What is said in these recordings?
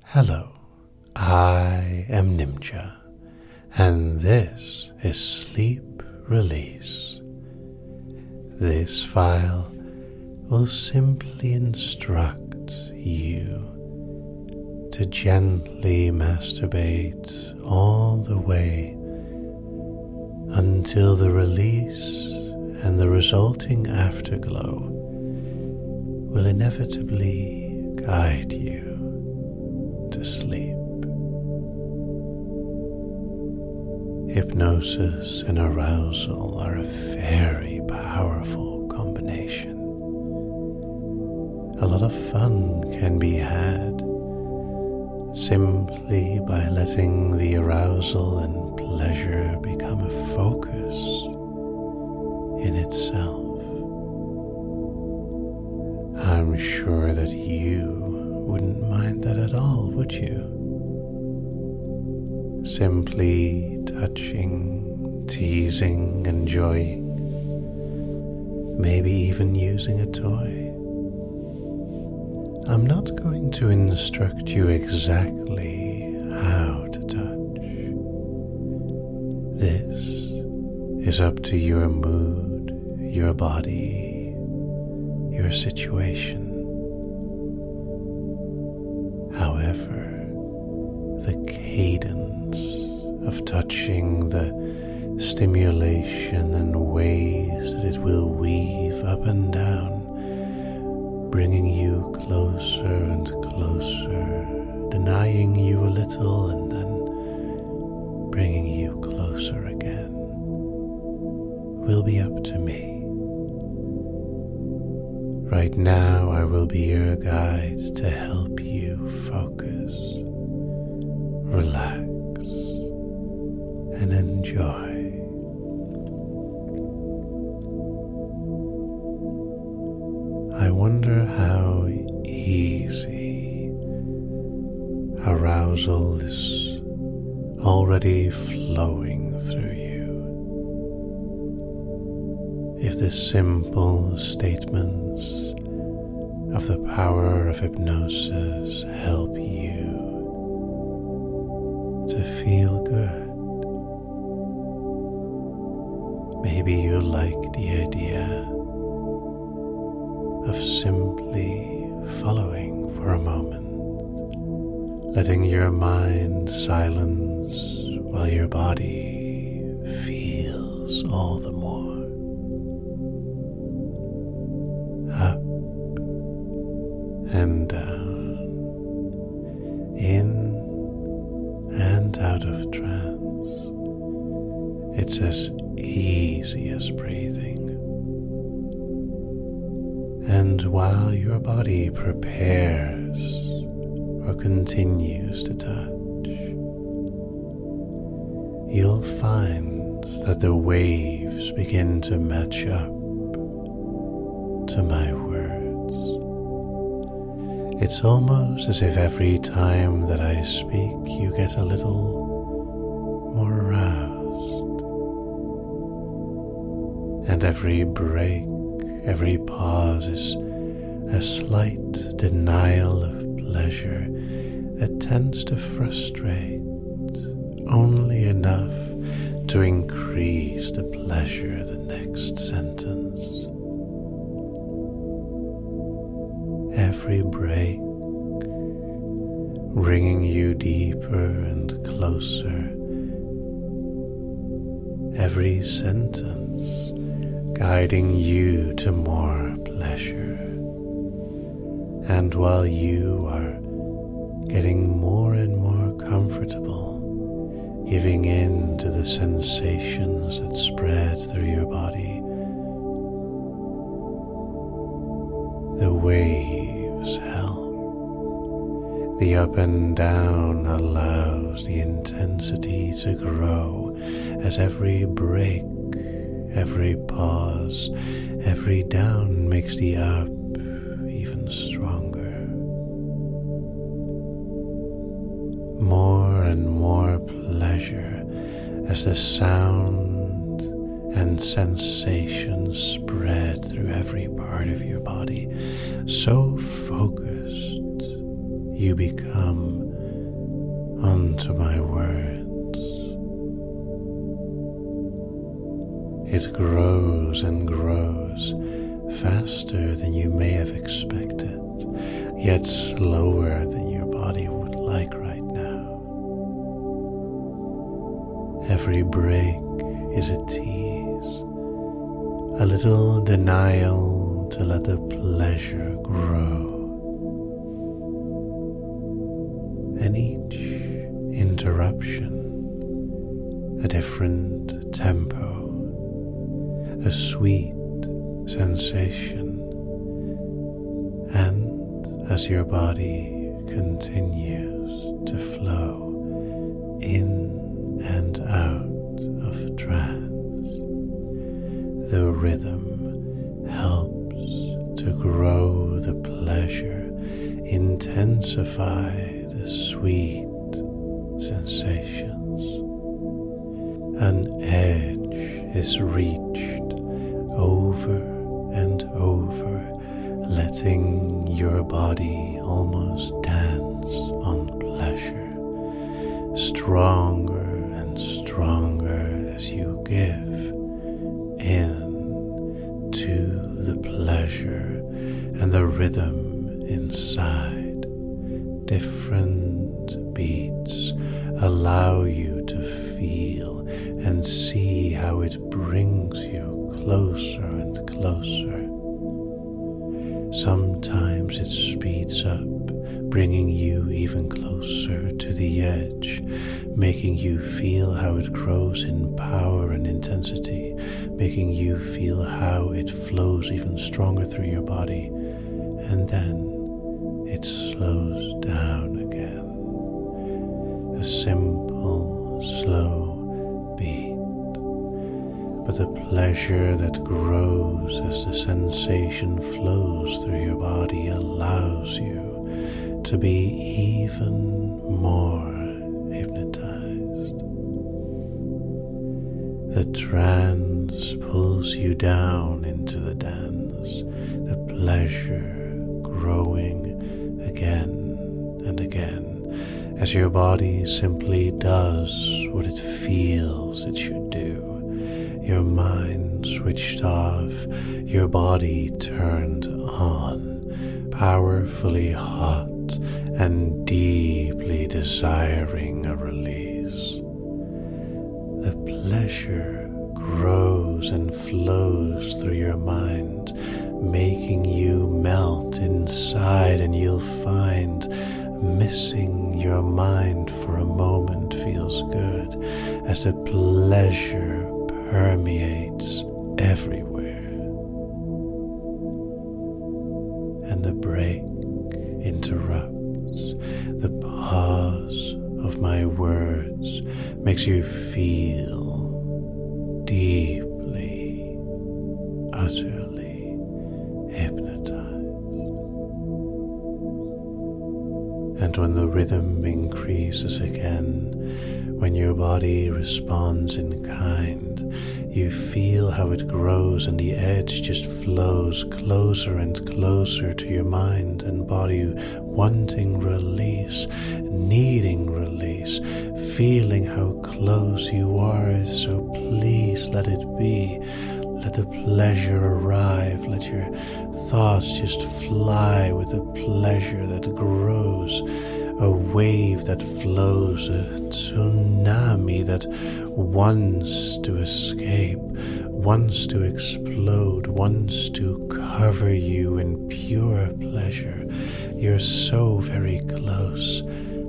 Hello, I am Nimcha, and this is Sleep Release. This file will simply instruct you to gently masturbate all the way until the release and the resulting afterglow will inevitably guide you to sleep. Hypnosis and arousal are a very powerful combination. A lot of fun can be had simply by letting the arousal and pleasure become a focus in itself. I'm sure that you wouldn't mind that at all, would you? Simply touching, teasing, enjoying, maybe even using a toy. I'm not going to instruct you exactly how to touch. This is up to your mood, your body, your situation. However, the cadence of touching, the stimulation and ways that it will weave up and down, bringing you closer and closer, denying you a little and then bringing you closer again, will be up to me. Right now, I will be your guide to help you focus, relax, and enjoy. I wonder how easy arousal is already flowing through you. If the simple statements of the power of hypnosis help you to feel good, maybe you like the idea of simply following for a moment, letting your mind silence while your body feels all the more. Up and down, in and out of trance. It's as easy as breathing. And while your body prepares or continues to touch, you'll find that the waves begin to match up to my words. It's almost as if every time that I speak, you get a little more aroused. And every break, every pause is a slight denial of pleasure that tends to frustrate only enough to increase the pleasure the next sentence. Every break, bringing you deeper and closer. Every sentence, guiding you to more pleasure. And while you are getting more and more comfortable, giving in to the sensations that spread through your body, the waves help. The up and down allows the intensity to grow as every break, every pause, every down makes the up even stronger. More and more pleasure as the sound and sensations spread through every part of your body. So focused, you become onto my words. It grows and grows faster than you may have expected, yet slower than your body would like right now. Every break is a tease, a little denial to let the pleasure grow. And each interruption, a different tempo, a sweet sensation, and as your body continues to flow in and out of trance, the rhythm helps to grow the pleasure, intensify the sweet sensations. An edge is reached over and over, letting your body almost dance on pleasure, stronger and stronger as you give in to the pleasure and the rhythm inside. Different beats allow you to feel and see how it brings you closer and closer. Sometimes it speeds up, bringing you even closer to the edge, making you feel how it grows in power and intensity, making you feel how it flows even stronger through your body, and then it slows down again. A simple, slow beat, but the pleasure that grows as the sensation flows through your body allows you to be even more hypnotized. The trance pulls you down into the dance, the pleasure growing again and again, as your body simply does what it feels it should do. Your mind switched off, your body turned on, powerfully hot and deeply desiring a release. The pleasure grows and flows through your mind, making you melt inside, and you'll find missing your mind for a moment feels good as the pleasure permeates everywhere. And the break interrupts, the pause of my words makes you feel deeply, utterly hypnotized. And when the rhythm increases again, when your body responds in kind, you feel how it grows and the edge just flows closer and closer to your mind and body, wanting release, needing release, feeling how close you are. So please let it be. Let the pleasure arrive. Let your thoughts just fly with the pleasure that grows. A wave that flows, a tsunami that wants to escape, wants to explode, wants to cover you in pure pleasure. You're so very close.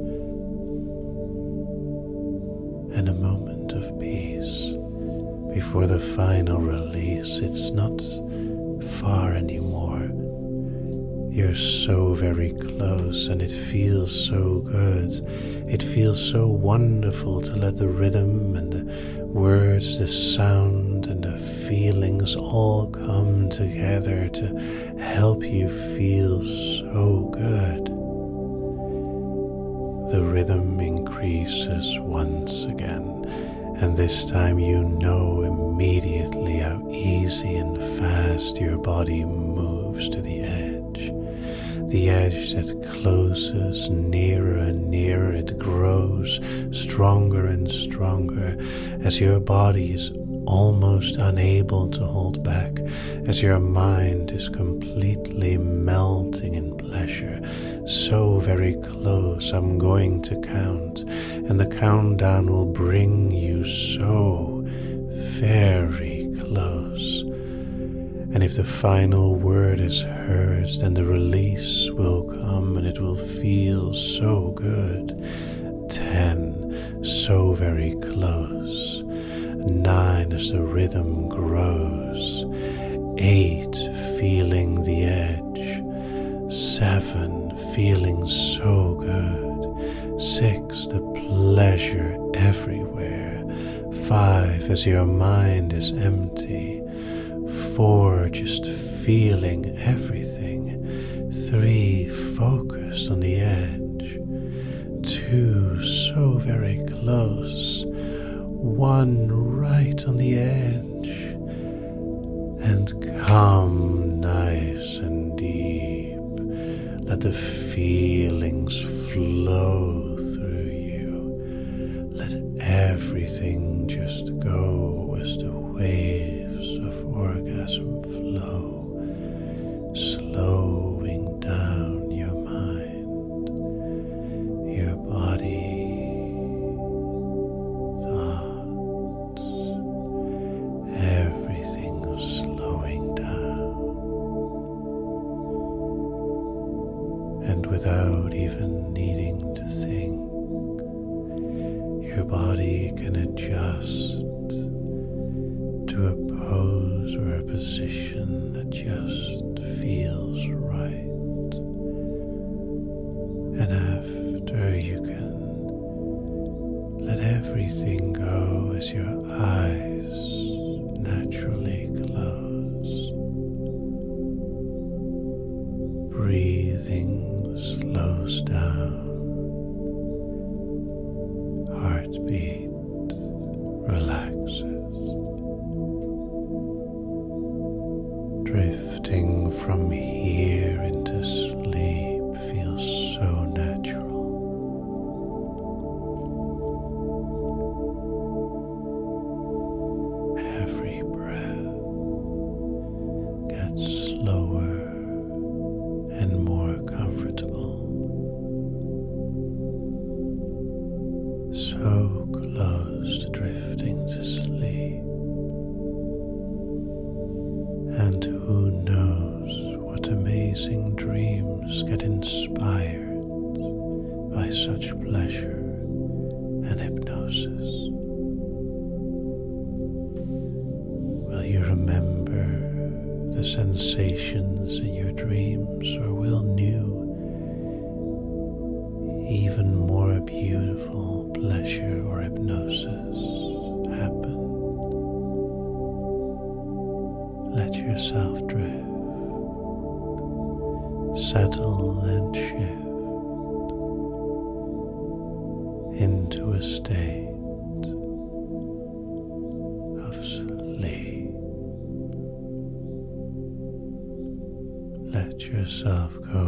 And a moment of peace before the final release. It's not far anymore. You're so very close, and it feels so good. It feels so wonderful to let the rhythm and the words, the sound and the feelings all come together to help you feel so good. The rhythm increases once again, and this time you know immediately how easy and fast your body moves to the edge. The edge that closes nearer and nearer, it grows stronger and stronger as your body is almost unable to hold back, as your mind is completely melting in pleasure. So very close, I'm going to count, and the countdown will bring you so very close. And if the final word is heard, then the release will come and it will feel so good. 10, so very close. 9, as the rhythm grows. 8, feeling the edge. 7, feeling so good. 6, the pleasure everywhere. 5, as your mind is empty. 4, just feeling everything. 3, focused on the edge. 2, so very close. 1, right on the edge. And come nice and deep. Let the feelings flow through you. Let everything just go as the waves of orgasm flow, slowing down your mind, your body, thoughts, everything slowing down. And without even needing to think, your body can adjust to a pose or a position that just feels right. And after, you can let everything go as your eyes naturally close. Breathing slows down. Heartbeat relaxes. Drifting from here into sleep feels so natural. Every breath gets slower and more comfortable. So close to drifting to sleep. And who knows what amazing dreams get inspired by such pleasure and hypnosis. Will you remember the sensations in your dreams, or will new, even more beautiful pleasure or hypnosis happen? Let yourself drift, settle and shift into a state of sleep. Let yourself go